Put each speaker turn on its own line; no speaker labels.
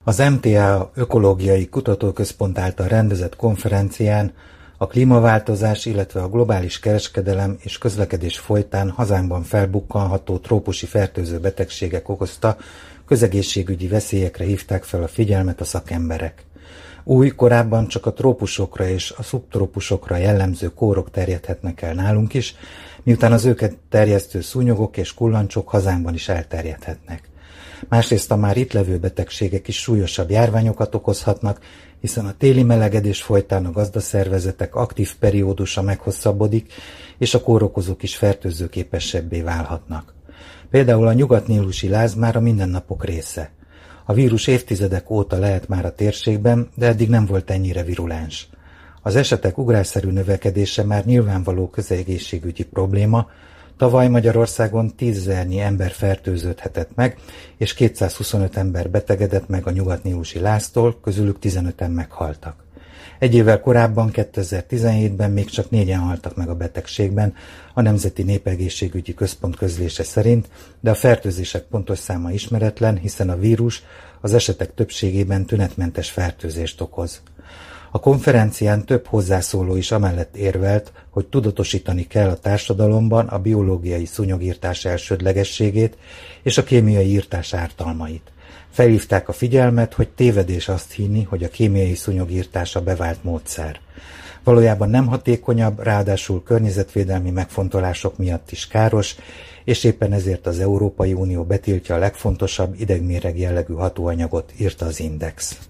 Az MTA Ökológiai Kutatóközpont által rendezett konferencián a klímaváltozás, illetve a globális kereskedelem és közlekedés folytán hazánkban felbukkanható trópusi fertőző betegségek okozta közegészségügyi veszélyekre hívták fel a figyelmet a szakemberek. Új, korábban csak a trópusokra és a szubtrópusokra jellemző kórok terjedhetnek el nálunk is, miután az őket terjesztő szúnyogok és kullancsok hazánkban is elterjedhetnek. Másrészt a már itt levő betegségek is súlyosabb járványokat okozhatnak, hiszen a téli melegedés folytán a gazdaszervezetek aktív periódusa meghosszabbodik, és a kórokozók is fertőzőképesebbé válhatnak. Például a nyugatnílusi láz már a mindennapok része. A vírus évtizedek óta lehet már a térségben, de eddig nem volt ennyire virulens. Az esetek ugrásszerű növekedése már nyilvánvaló közegészségügyi probléma. Tavaly Magyarországon 10 000-nyi ember fertőződhetett meg, és 225 ember betegedett meg a nyugatnílusi láztól, közülük 15-en meghaltak. Egy évvel korábban, 2017-ben még csak 4-en haltak meg a betegségben, a Nemzeti Népegészségügyi Központ közlése szerint, de a fertőzések pontos száma ismeretlen, hiszen a vírus az esetek többségében tünetmentes fertőzést okoz. A konferencián több hozzászóló is amellett érvelt, hogy tudatosítani kell a társadalomban a biológiai szúnyogirtás elsődlegességét és a kémiai irtás ártalmait. Felhívták a figyelmet, hogy tévedés azt hinni, hogy a kémiai szúnyogirtás a bevált módszer. Valójában nem hatékonyabb, ráadásul környezetvédelmi megfontolások miatt is káros, és éppen ezért az Európai Unió betiltja a legfontosabb idegméreg jellegű hatóanyagot, írta az Index.